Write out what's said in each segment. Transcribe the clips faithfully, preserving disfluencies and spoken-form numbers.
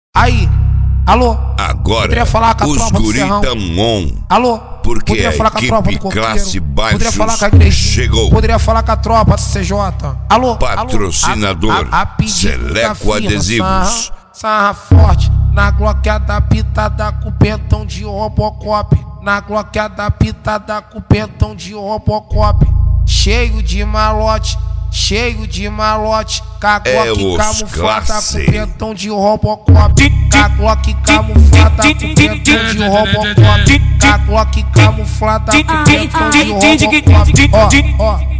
Aí, alô? Agora, poderia falar com a os tropa do guri Serrão? tão on. Alô? Porque poderia a falar com a tropa do equipe Coqueiro? Classe Baixos Poderia falar com a igrejinha? chegou. Poderia falar com a tropa do C J? Alô? Patrocinador, alô? A, a, a pedido da Seleco firma, Adesivos. Sarra, sarra forte, na gloqueada pitada com pentão de Robocop. Na gloqueada pitada com pentão de Robocop. Cheio de malote, cheio de malote. Caglock camuflada com pentão de Robocop. Caglock camuflada com pentão de Robocop. Caglock camuflada com pentão de Robocop. Ó, ó, ó.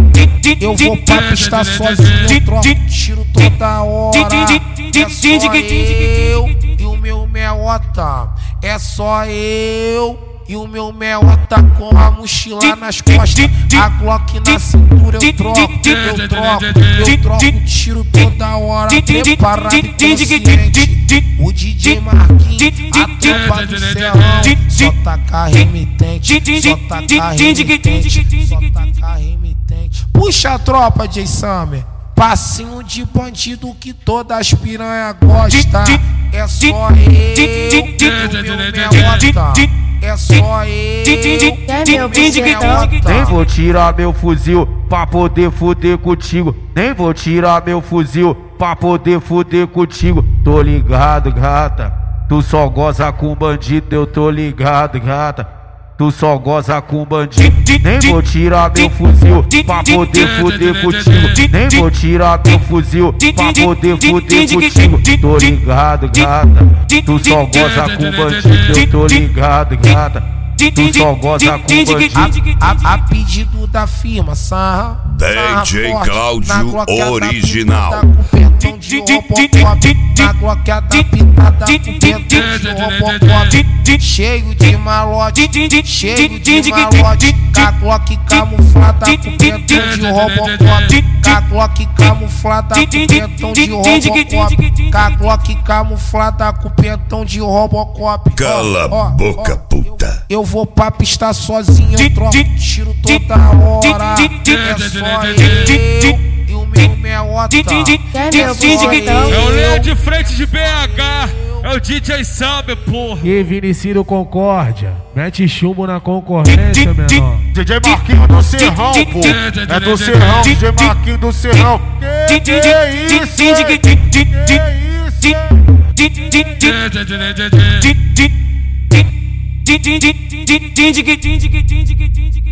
Eu vou pra pista sozinho, troco tiro toda hora. É só eu e o meu meota. É só eu e o meu meota com a mochila nas costas. A Glock na cintura eu troco, eu troco, eu troco tiro toda hora. Preparado e consciente. O D J Marquinhos, a tropa do Serrão. Só taca remitente, só taca remitente, só taca remitente. Puxa a tropa, J Summer. Passinho de bandido que todas as piranha gosta. É só eu e o meu meota. É só eu e o meu meota. Nem vou tirar meu fuzil pra poder fuder contigo. Nem vou tirar meu fuzil pra poder fuder contigo. Tô ligado, gata. Tu só goza com bandido, eu tô ligado, gata. Tu só goza com bandido. Nem vou tirar meu fuzil pra poder fuder contigo. Nem vou tirar meu fuzil pra poder fuder contigo. Tô ligado, gata. Tu só goza com bandido, eu tô ligado, gata. Tu só goza com bandido. A, a, a pedido da firma, Sarra, D J Cláudio Original. De Robocop, na gloqueada pitada com pentão de Robocop. Cheio de malote, cheio de malote. Caglock camuflada com pentão de Robocop. Caglock camuflada com pentão de Robocop. Caglock camuflada com pentão de Robocop. Cala a boca, puta. Eu vou pra pista sozinho, eu troco tiro toda hora. É só eu e o meu meota. É o Leão de frente de B H, é o D J Summer, porra. E Vinicius Concórdia, mete chumbo na concorrência, menor. D J Marquinhos do Serrão, pô. É do Serrão, D J Marquinhos do Serrão. Que que é isso, que é isso?